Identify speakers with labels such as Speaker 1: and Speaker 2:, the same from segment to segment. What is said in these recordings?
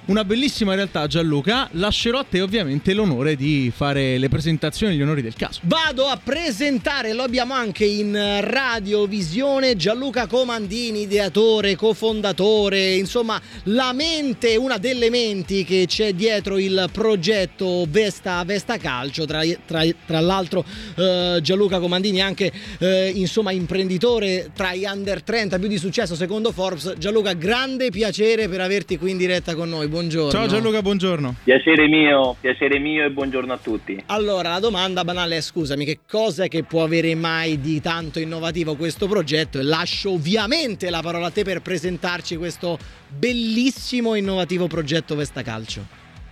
Speaker 1: una bellissima realtà, Gianluca. Lascerò a te ovviamente l'onore di fare le presentazioni e gli onori del caso.
Speaker 2: Vado a presentare, lo abbiamo anche in radiovisione, Gianluca Comandini, ideatore, cofondatore, insomma la mente, una delle menti che c'è dietro il progetto Vesta Calcio. Tra l'altro Gianluca Comandini è anche insomma imprenditore tra gli under 30 più di successo secondo Forbes. Gianluca, grande piacere per averti qui in diretta con noi. Buongiorno.
Speaker 1: Ciao Gianluca, buongiorno.
Speaker 3: Piacere mio e buongiorno a tutti.
Speaker 2: Allora, la domanda banale è: scusami, che cosa è che può avere mai di tanto innovativo questo progetto? E lascio ovviamente la parola a te per presentarci questo bellissimo e innovativo progetto Vesta Calcio.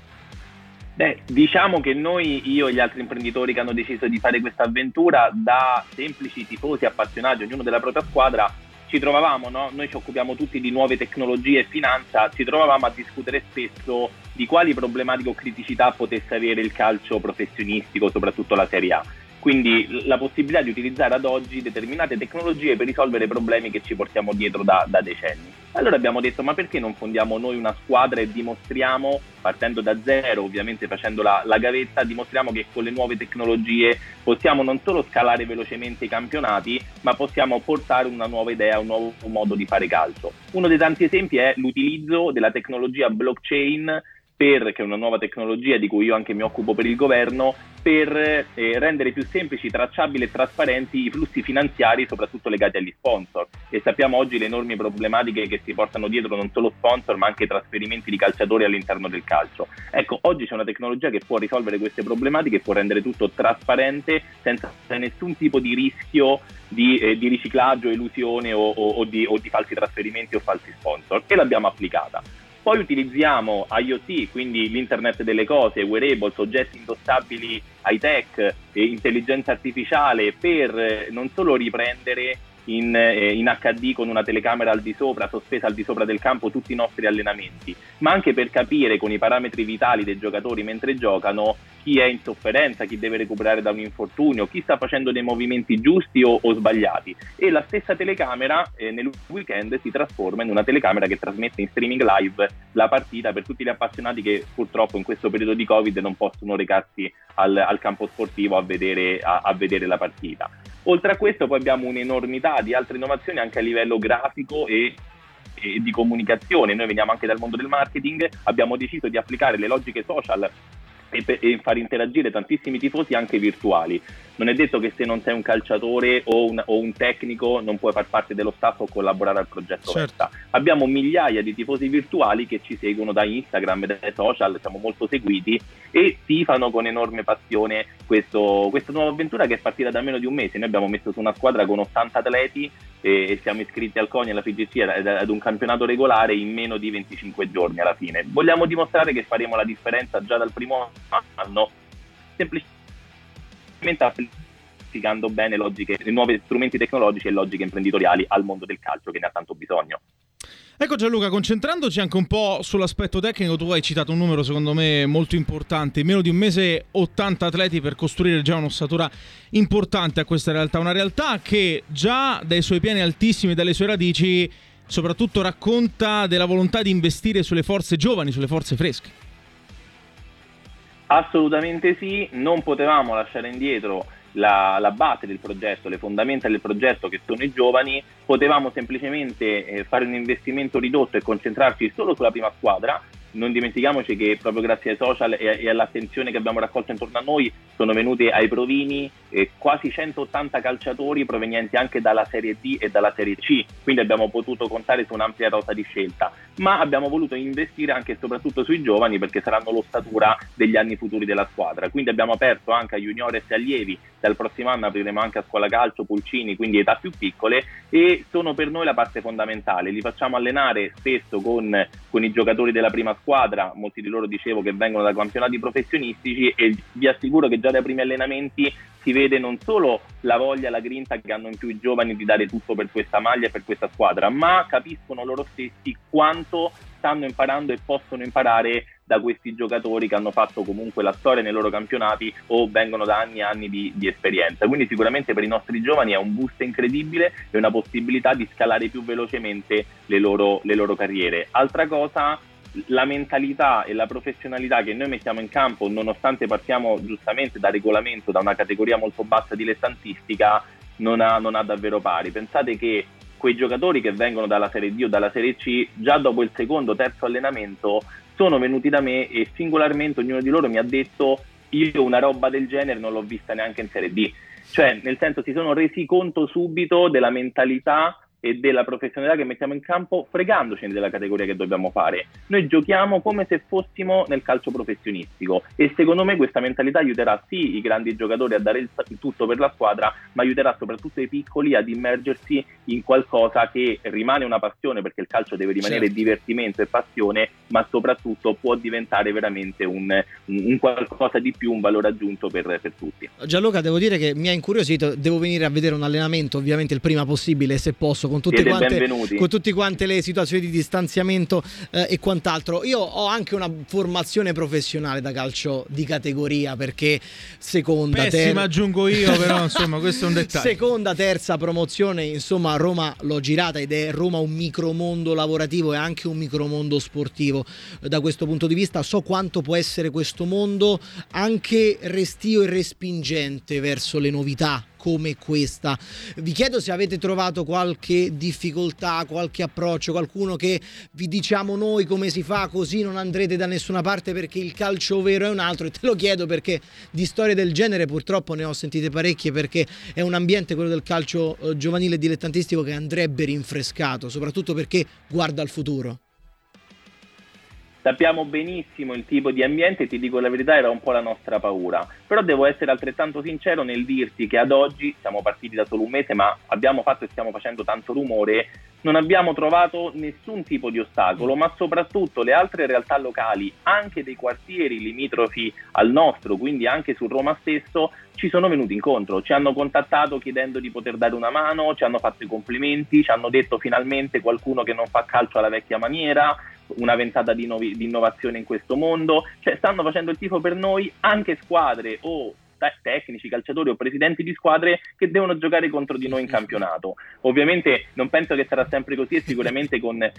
Speaker 3: Diciamo che io e gli altri imprenditori che hanno deciso di fare questa avventura, da semplici tifosi appassionati, ognuno della propria squadra, ci trovavamo, no? Noi ci occupiamo tutti di nuove tecnologie e finanza, ci trovavamo a discutere spesso di quali problematiche o criticità potesse avere il calcio professionistico, soprattutto la Serie A. Quindi la possibilità di utilizzare ad oggi determinate tecnologie per risolvere problemi che ci portiamo dietro da decenni. Allora abbiamo detto: ma perché non fondiamo noi una squadra e dimostriamo, partendo da zero, ovviamente facendo la gavetta, dimostriamo che con le nuove tecnologie possiamo non solo scalare velocemente i campionati, ma possiamo portare una nuova idea, un nuovo modo di fare calcio. Uno dei tanti esempi è l'utilizzo della tecnologia blockchain, che è una nuova tecnologia di cui io anche mi occupo per il governo, per rendere più semplici, tracciabili e trasparenti i flussi finanziari, soprattutto legati agli sponsor. E sappiamo oggi le enormi problematiche che si portano dietro non solo sponsor, ma anche trasferimenti di calciatori all'interno del calcio. Ecco, oggi c'è una tecnologia che può risolvere queste problematiche, può rendere tutto trasparente, senza nessun tipo di rischio di riciclaggio, elusione o di falsi trasferimenti o falsi sponsor, e l'abbiamo applicata. Poi utilizziamo IoT, quindi l'internet delle cose, wearables, oggetti indossabili high-tech e intelligenza artificiale, per non solo riprendere in HD con una telecamera sospesa al di sopra del campo tutti i nostri allenamenti, ma anche per capire con i parametri vitali dei giocatori mentre giocano chi è in sofferenza, chi deve recuperare da un infortunio, chi sta facendo dei movimenti giusti o sbagliati. E la stessa telecamera nel weekend si trasforma in una telecamera che trasmette in streaming live la partita per tutti gli appassionati che purtroppo in questo periodo di Covid non possono recarsi al campo sportivo a vedere la partita. Oltre a questo poi abbiamo un'enormità di altre innovazioni anche a livello grafico e di comunicazione. Noi veniamo anche dal mondo del marketing, abbiamo deciso di applicare le logiche social e far interagire tantissimi tifosi anche virtuali. Non è detto che se non sei un calciatore o un tecnico non puoi far parte dello staff o collaborare al progetto.
Speaker 1: Certo.
Speaker 3: Vesta. Abbiamo migliaia di tifosi virtuali che ci seguono da Instagram e dai social, siamo molto seguiti e tifano con enorme passione questa nuova avventura che è partita da meno di un mese. Noi abbiamo messo su una squadra con 80 atleti e siamo iscritti al CONI e alla FIGC ad un campionato regolare in meno di 25 giorni alla fine. Vogliamo dimostrare che faremo la differenza già dal primo anno, semplicemente applicando bene nuovi strumenti tecnologici e logiche imprenditoriali al mondo del calcio che ne ha tanto bisogno.
Speaker 1: Ecco Gianluca, concentrandoci anche un po' sull'aspetto tecnico, tu hai citato un numero secondo me molto importante: in meno di un mese 80 atleti per costruire già un'ossatura importante a questa realtà, una realtà che già dai suoi piani altissimi e dalle sue radici soprattutto racconta della volontà di investire sulle forze giovani, sulle forze fresche.
Speaker 3: Assolutamente sì, non potevamo lasciare indietro la base del progetto, le fondamenta del progetto che sono i giovani. Potevamo semplicemente fare un investimento ridotto e concentrarci solo sulla prima squadra. Non dimentichiamoci che proprio grazie ai social e all'attenzione che abbiamo raccolto intorno a noi sono venuti ai provini quasi 180 calciatori provenienti anche dalla Serie D e dalla Serie C, quindi abbiamo potuto contare su un'ampia rosa di scelta, ma abbiamo voluto investire anche e soprattutto sui giovani perché saranno l'ossatura degli anni futuri della squadra. Quindi abbiamo aperto anche a juniores e allievi, dal prossimo anno apriremo anche a scuola calcio, pulcini, quindi età più piccole, e sono per noi la parte fondamentale. Li facciamo allenare spesso con i giocatori della prima squadra, molti di loro dicevo che vengono da campionati professionistici, e vi assicuro che già dai primi allenamenti si vede non solo la voglia, la grinta che hanno in più i giovani di dare tutto per questa maglia e per questa squadra, ma capiscono loro stessi quanto stanno imparando e possono imparare da questi giocatori che hanno fatto comunque la storia nei loro campionati o vengono da anni e anni di esperienza. Quindi sicuramente per i nostri giovani è un boost incredibile e una possibilità di scalare più velocemente le loro carriere. Altra cosa la mentalità e la professionalità che noi mettiamo in campo, nonostante partiamo giustamente da regolamento, da una categoria molto bassa dilettantistica, non ha davvero pari. Pensate che quei giocatori che vengono dalla Serie D o dalla Serie C, già dopo il secondo, terzo allenamento, sono venuti da me e singolarmente ognuno di loro mi ha detto: io una roba del genere non l'ho vista neanche in Serie D. Cioè, nel senso, si sono resi conto subito della mentalità e della professionalità che mettiamo in campo, fregandocene della categoria che dobbiamo fare. Noi giochiamo come se fossimo nel calcio professionistico e secondo me questa mentalità aiuterà sì i grandi giocatori a dare il tutto per la squadra, ma aiuterà soprattutto i piccoli ad immergersi in qualcosa che rimane una passione, perché il calcio deve rimanere divertimento e passione, ma soprattutto può diventare veramente un qualcosa di più, un valore aggiunto per tutti.
Speaker 2: Gianluca, devo dire che mi ha incuriosito, devo venire a vedere un allenamento ovviamente il prima possibile, se posso, con tutte quante le situazioni di distanziamento e quant'altro. Io ho anche una formazione professionale da calcio di categoria, perché
Speaker 1: aggiungo io, però insomma questo è un dettaglio.
Speaker 2: Seconda, terza promozione, insomma Roma l'ho girata ed è Roma un micromondo lavorativo e anche un micromondo sportivo. Da questo punto di vista so quanto può essere questo mondo anche restio e respingente verso le novità come questa. Vi chiedo se avete trovato qualche difficoltà, qualche approccio, qualcuno che vi diciamo noi come si fa, così non andrete da nessuna parte perché il calcio vero è un altro. E te lo chiedo perché di storie del genere purtroppo ne ho sentite parecchie, perché è un ambiente, quello del calcio giovanile e dilettantistico, che andrebbe rinfrescato, soprattutto perché guarda al futuro.
Speaker 3: Sappiamo benissimo il tipo di ambiente e ti dico la verità, era un po' la nostra paura, però devo essere altrettanto sincero nel dirti che ad oggi, siamo partiti da solo un mese ma abbiamo fatto e stiamo facendo tanto rumore, non abbiamo trovato nessun tipo di ostacolo, ma soprattutto le altre realtà locali, anche dei quartieri limitrofi al nostro, quindi anche su Roma stesso, ci sono venuti incontro, ci hanno contattato chiedendo di poter dare una mano, ci hanno fatto i complimenti, ci hanno detto finalmente qualcuno che non fa calcio alla vecchia maniera, una ventata di innovazione in questo mondo, cioè stanno facendo il tifo per noi anche squadre o tecnici, calciatori o presidenti di squadre che devono giocare contro di noi in campionato. Ovviamente non penso che sarà sempre così e sicuramente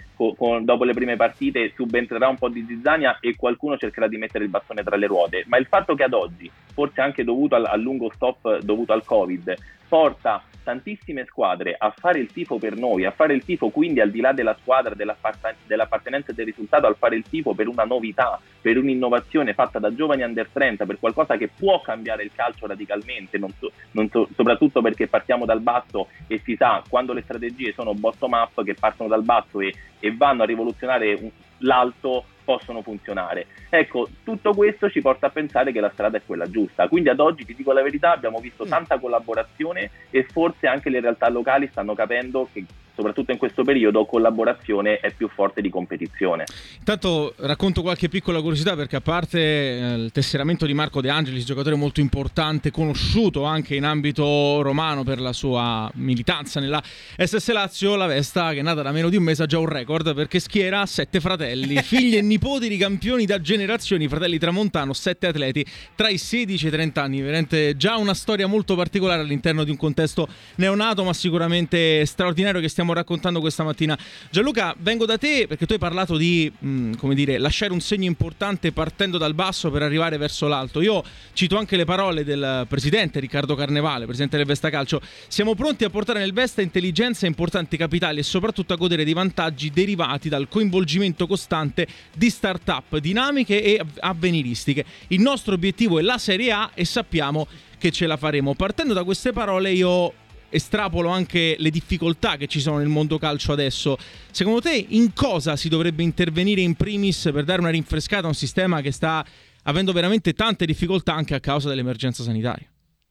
Speaker 3: dopo le prime partite subentrerà un po' di zizzania e qualcuno cercherà di mettere il bastone tra le ruote, ma il fatto che ad oggi, forse anche dovuto al lungo stop dovuto al Covid, porta tantissime squadre a fare il tifo per noi, a fare il tifo quindi al di là della squadra, dell'appartenenza e del risultato, al fare il tifo per una novità, per un'innovazione fatta da giovani under 30, per qualcosa che può cambiare il calcio radicalmente, soprattutto perché partiamo dal basso e si sa, quando le strategie sono bottom up, che partono dal basso e vanno a rivoluzionare l'alto, possono funzionare. Ecco, tutto questo ci porta a pensare che la strada è quella giusta. Quindi ad oggi, ti dico la verità, abbiamo visto tanta collaborazione e forse anche le realtà locali stanno capendo che soprattutto in questo periodo collaborazione è più forte di competizione.
Speaker 1: Intanto racconto qualche piccola curiosità, perché a parte il tesseramento di Marco De Angelis, giocatore molto importante, conosciuto anche in ambito romano per la sua militanza nella SS Lazio, la Vesta, che è nata da meno di un mese, ha già un record perché schiera 7 fratelli, figli e nipoti di campioni da generazioni, fratelli Tramontano, 7 atleti tra i 16 e i 30 anni, veramente già una storia molto particolare all'interno di un contesto neonato ma sicuramente straordinario che stiamo raccontando questa mattina. Gianluca, vengo da te perché tu hai parlato di lasciare un segno importante partendo dal basso per arrivare verso l'alto. Io cito anche le parole del presidente Riccardo Carnevale, presidente del Vesta Calcio: siamo pronti a portare nel Vesta intelligenza e importanti capitali e soprattutto a godere dei vantaggi derivati dal coinvolgimento costante di start-up dinamiche e avveniristiche. Il nostro obiettivo è la Serie A e sappiamo che ce la faremo. Partendo da queste parole io estrapolo anche le difficoltà che ci sono nel mondo calcio adesso. Secondo te in cosa si dovrebbe intervenire in primis per dare una rinfrescata a un sistema che sta avendo veramente tante difficoltà anche a causa dell'emergenza sanitaria?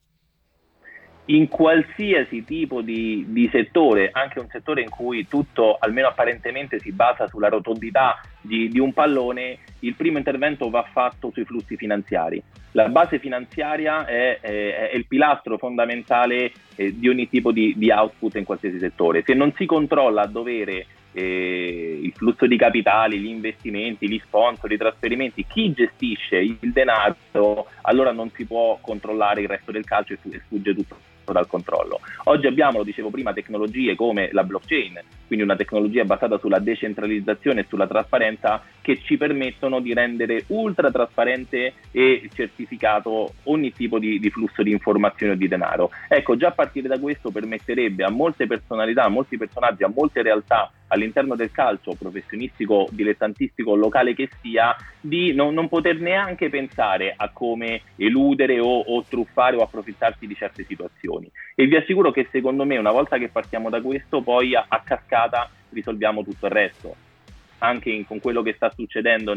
Speaker 3: In qualsiasi tipo di settore, anche un settore in cui tutto, almeno apparentemente, si basa sulla rotondità di un pallone, il primo intervento va fatto sui flussi finanziari. La base finanziaria è il pilastro fondamentale di ogni tipo di output in qualsiasi settore. Se non si controlla a dovere il flusso di capitali, gli investimenti, gli sponsor, i trasferimenti, chi gestisce il denaro, allora non si può controllare il resto del calcio e sfugge tutto dal controllo. Oggi abbiamo, lo dicevo prima, tecnologie come la blockchain, quindi una tecnologia basata sulla decentralizzazione e sulla trasparenza, che ci permettono di rendere ultra trasparente e certificato ogni tipo di flusso di informazioni o di denaro. Ecco, già a partire da questo permetterebbe a molte personalità, a molti personaggi, a molte realtà all'interno del calcio, professionistico, dilettantistico, locale che sia, di non poter neanche pensare a come eludere o truffare o approfittarsi di certe situazioni. E vi assicuro che secondo me, una volta che partiamo da questo, poi a cascata risolviamo tutto il resto. Anche con quello che sta succedendo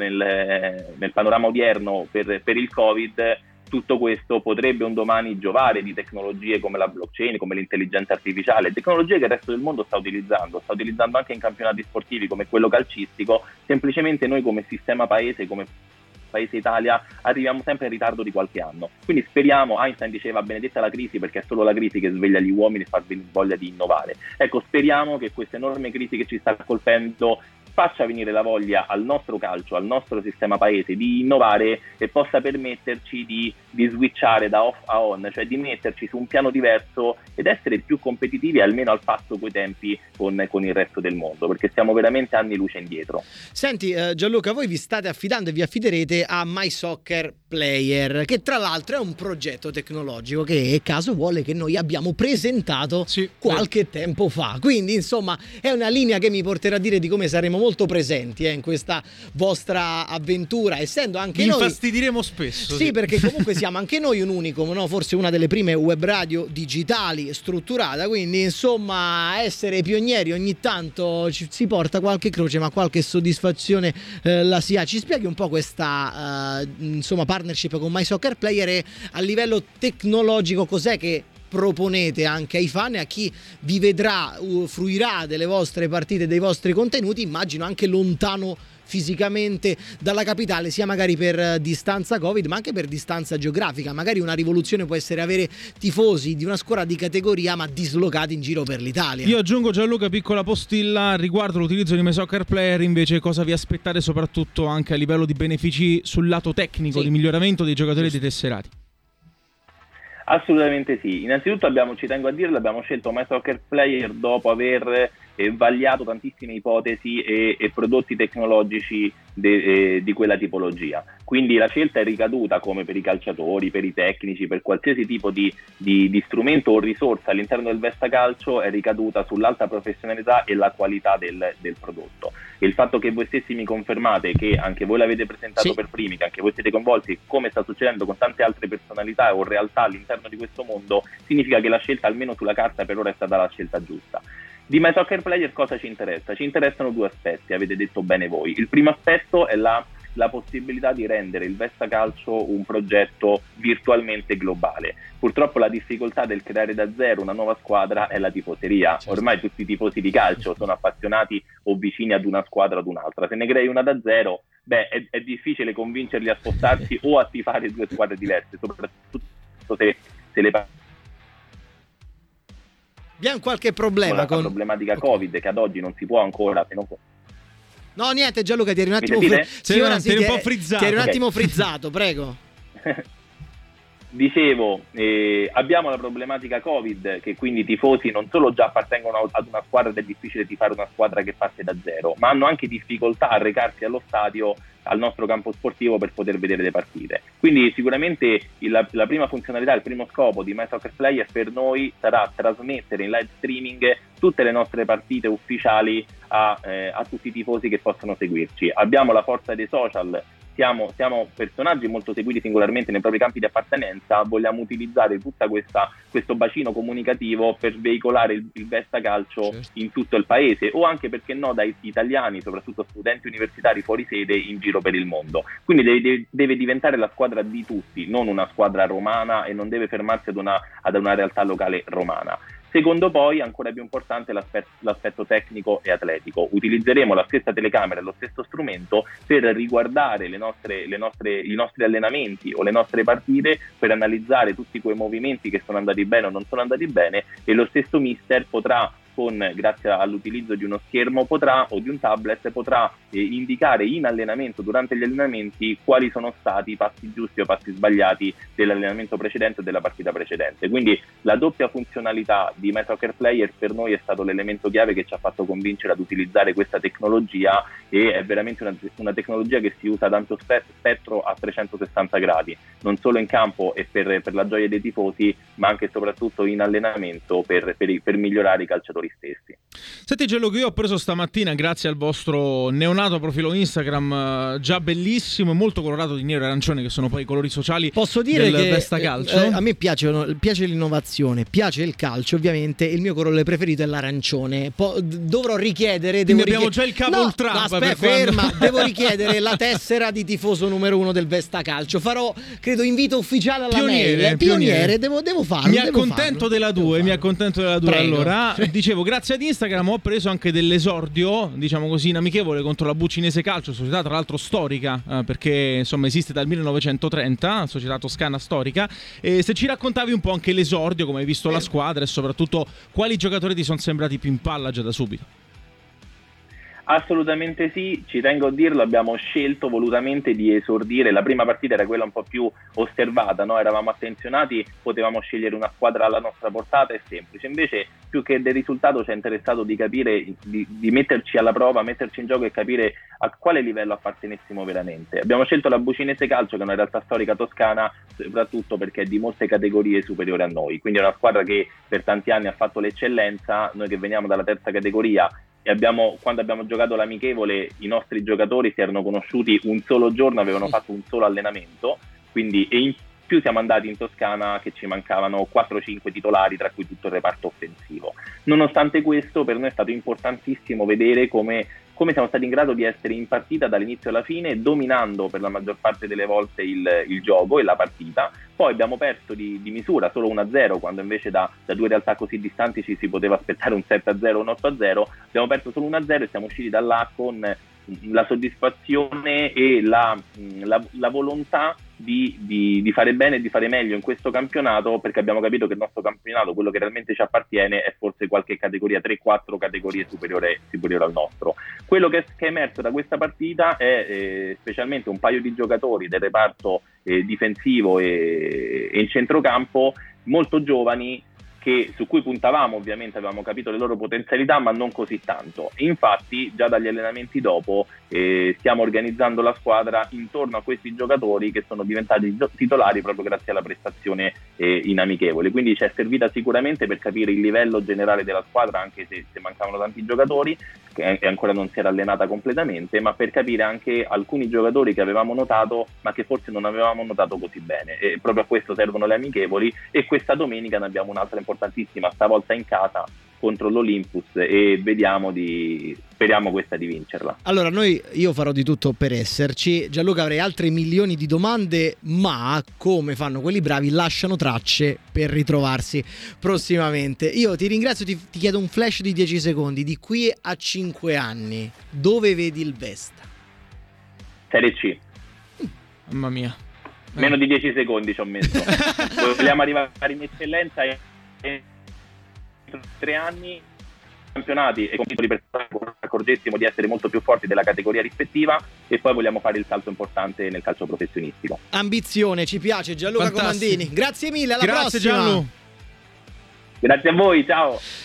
Speaker 3: nel panorama odierno per il Covid, tutto questo potrebbe un domani giovare di tecnologie come la blockchain, come l'intelligenza artificiale, tecnologie che il resto del mondo sta utilizzando anche in campionati sportivi come quello calcistico. Semplicemente noi come sistema paese, come Paese Italia, arriviamo sempre in ritardo di qualche anno. Quindi speriamo, Einstein diceva benedetta la crisi perché è solo la crisi che sveglia gli uomini e fa voglia di innovare. Ecco, speriamo che questa enorme crisi che ci sta colpendo faccia venire la voglia al nostro calcio, al nostro sistema paese di innovare e possa permetterci di switchare da off a on, cioè di metterci su un piano diverso ed essere più competitivi, almeno al passo coi tempi con il resto del mondo, perché siamo veramente anni luce indietro.
Speaker 2: Senti Gianluca, voi vi state affidando e vi affiderete a MySoccerPlayer, che tra l'altro è un progetto tecnologico che caso vuole che noi abbiamo presentato qualche tempo fa, quindi insomma è una linea che mi porterà a dire di come saremo molto presenti in questa vostra avventura, essendo anche
Speaker 1: vi
Speaker 2: noi
Speaker 1: infastidiremo spesso.
Speaker 2: Sì, perché comunque siamo anche noi un unicum, no? Forse una delle prime web radio digitali strutturata, quindi insomma essere pionieri ogni tanto si porta qualche croce, ma qualche soddisfazione la si ha. Ci spieghi un po' questa insomma partnership con MySoccerPlayer e a livello tecnologico cos'è che proponete anche ai fan e a chi vi vedrà, fruirà delle vostre partite, dei vostri contenuti, immagino anche lontano fisicamente dalla capitale, sia magari per distanza Covid ma anche per distanza geografica. Magari una rivoluzione può essere avere tifosi di una squadra di categoria ma dislocati in giro per l'Italia.
Speaker 1: Io aggiungo, Gianluca, piccola postilla riguardo l'utilizzo di MySoccerPlayer, invece cosa vi aspettate soprattutto anche a livello di benefici sul lato tecnico, di miglioramento dei giocatori e dei tesserati?
Speaker 3: Assolutamente sì. Innanzitutto ci tengo a dirlo, abbiamo scelto MySoccerPlayer dopo aver vagliato tantissime ipotesi e prodotti tecnologici di quella tipologia. Quindi la scelta è ricaduta, come per i calciatori, per i tecnici, per qualsiasi tipo di strumento o risorsa all'interno del Vesta Calcio, è ricaduta sull'alta professionalità e la qualità del prodotto. E il fatto che voi stessi mi confermate che anche voi l'avete presentato per primi, che anche voi siete coinvolti, come sta succedendo con tante altre personalità o realtà all'interno di questo mondo, significa che la scelta, almeno sulla carta, per ora è stata la scelta giusta. Di MySoccerPlayer cosa ci interessa? Ci interessano due aspetti, avete detto bene voi. Il primo aspetto è la possibilità di rendere il Vesta Calcio un progetto virtualmente globale. Purtroppo la difficoltà del creare da zero una nuova squadra è la tifoseria. Ormai tutti i tifosi di calcio sono appassionati o vicini ad una squadra o ad un'altra. Se ne crei una da zero, è difficile convincerli a spostarsi o a tifare due squadre diverse, soprattutto se le
Speaker 2: abbiamo qualche problema
Speaker 3: con la problematica Covid, che ad oggi non si può ancora, se non può.
Speaker 2: No, niente, Gianluca, ti eri un attimo frizzato, prego.
Speaker 3: Dicevo, abbiamo la problematica Covid, che quindi i tifosi non solo già appartengono ad una squadra ed è difficile tifare una squadra che parte da zero, ma hanno anche difficoltà a recarsi allo stadio, al nostro campo sportivo, per poter vedere le partite. Quindi sicuramente la prima funzionalità, il primo scopo di MySoccerPlayer per noi sarà trasmettere in live streaming tutte le nostre partite ufficiali a tutti i tifosi che possono seguirci. Abbiamo la forza dei social, siamo personaggi molto seguiti singolarmente nei propri campi di appartenenza, vogliamo utilizzare tutto questo bacino comunicativo per veicolare il Vesta Calcio in tutto il paese, o anche, perché no, dai italiani, soprattutto studenti universitari fuori sede in giro per il mondo. Quindi deve diventare la squadra di tutti, non una squadra romana, e non deve fermarsi ad una realtà locale romana. Secondo, poi, ancora più importante, l'aspetto tecnico e atletico. Utilizzeremo la stessa telecamera e lo stesso strumento per riguardare i nostri allenamenti o le nostre partite, per analizzare tutti quei movimenti che sono andati bene o non sono andati bene, e lo stesso mister potrà grazie all'utilizzo di uno schermo o di un tablet potrà indicare in allenamento, durante gli allenamenti, quali sono stati i passi giusti o passi sbagliati dell'allenamento precedente o della partita precedente. Quindi la doppia funzionalità di MySoccer Player per noi è stato l'elemento chiave che ci ha fatto convincere ad utilizzare questa tecnologia, e è veramente una tecnologia che si usa ad ampio spettro a 360 gradi, non solo in campo e per la gioia dei tifosi, ma anche e soprattutto in allenamento per migliorare i calciatori stessi.
Speaker 1: Senti Gianluca, io ho preso stamattina, grazie al vostro neonato profilo Instagram, già bellissimo e molto colorato di nero e arancione, che sono poi i colori sociali.
Speaker 2: Posso dire
Speaker 1: del
Speaker 2: che
Speaker 1: Vesta Calcio.
Speaker 2: A me piace l'innovazione, piace il calcio, ovviamente il mio colore preferito è l'arancione. Dovrò richiedere,
Speaker 1: abbiamo già il capo
Speaker 2: ferma, devo richiedere la tessera di tifoso numero 1 del Vesta Calcio. Farò, credo, invito ufficiale alla pioniere. Devo farlo.
Speaker 1: Mi accontento della 2.
Speaker 2: Prego.
Speaker 1: Allora, dicevo, grazie ad Instagram ho preso anche dell'esordio, diciamo così, in amichevole contro la Bucinese Calcio, società tra l'altro storica, perché insomma esiste dal 1930, società toscana storica. E se ci raccontavi un po' anche l'esordio, come hai visto la squadra e soprattutto quali giocatori ti sono sembrati più in palla già da subito.
Speaker 3: Assolutamente sì, ci tengo a dirlo, abbiamo scelto volutamente di esordire, la prima partita era quella un po' più osservata, no? Eravamo attenzionati, potevamo scegliere una squadra alla nostra portata, è semplice, invece più che del risultato ci è interessato di capire, di metterci alla prova, metterci in gioco e capire a quale livello appartenessimo veramente. Abbiamo scelto la Bucinese Calcio, che è una realtà storica toscana, soprattutto perché è di molte categorie superiore a noi, quindi è una squadra che per tanti anni ha fatto l'eccellenza, noi che veniamo dalla terza categoria. E quando abbiamo giocato l'amichevole, i nostri giocatori si erano conosciuti un solo giorno, avevano fatto un solo allenamento, quindi, e in più siamo andati in Toscana che ci mancavano 4-5 titolari, tra cui tutto il reparto offensivo. Nonostante questo, per noi è stato importantissimo vedere come siamo stati in grado di essere in partita dall'inizio alla fine, dominando per la maggior parte delle volte il gioco e la partita. Poi abbiamo perso di misura, solo 1-0, quando invece da due realtà così distanti ci si poteva aspettare un 7-0 o un 8-0. Abbiamo perso solo 1-0 e siamo usciti da là con la soddisfazione e la volontà di fare bene e di fare meglio in questo campionato, perché abbiamo capito che il nostro campionato, quello che realmente ci appartiene, è forse qualche categoria, 3-4 categorie superiore al nostro. Quello che è emerso da questa partita è specialmente un paio di giocatori del reparto difensivo e in centrocampo molto giovani, su cui puntavamo, ovviamente avevamo capito le loro potenzialità, ma non così tanto. E infatti già dagli allenamenti dopo stiamo organizzando la squadra intorno a questi giocatori, che sono diventati titolari proprio grazie alla prestazione in amichevole. Quindi ci è servita sicuramente per capire il livello generale della squadra, anche se mancavano tanti giocatori, che ancora non si era allenata completamente, ma per capire anche alcuni giocatori che avevamo notato ma che forse non avevamo notato così bene, e proprio a questo servono le amichevoli. E questa domenica ne abbiamo un'altra importantissima, stavolta in casa contro l'Olympus, e speriamo questa di vincerla.
Speaker 2: Allora io farò di tutto per esserci. Gianluca, avrei altre milioni di domande, ma come fanno quelli bravi, lasciano tracce per ritrovarsi prossimamente. Io ti ringrazio, ti chiedo un flash di 10 secondi. Di qui a 5 anni dove vedi il Vesta?
Speaker 3: Serie C.
Speaker 1: Mamma mia,
Speaker 3: meno di 10 secondi ci ho messo. Vogliamo arrivare in eccellenza e 3 anni campionati e con titoli per accorgessimo di essere molto più forti della categoria rispettiva, e poi vogliamo fare il salto importante nel calcio professionistico.
Speaker 2: Ambizione, ci piace. Gianluca Comandini, grazie mille, alla prossima.
Speaker 1: Gianlu.
Speaker 3: Grazie a voi, ciao.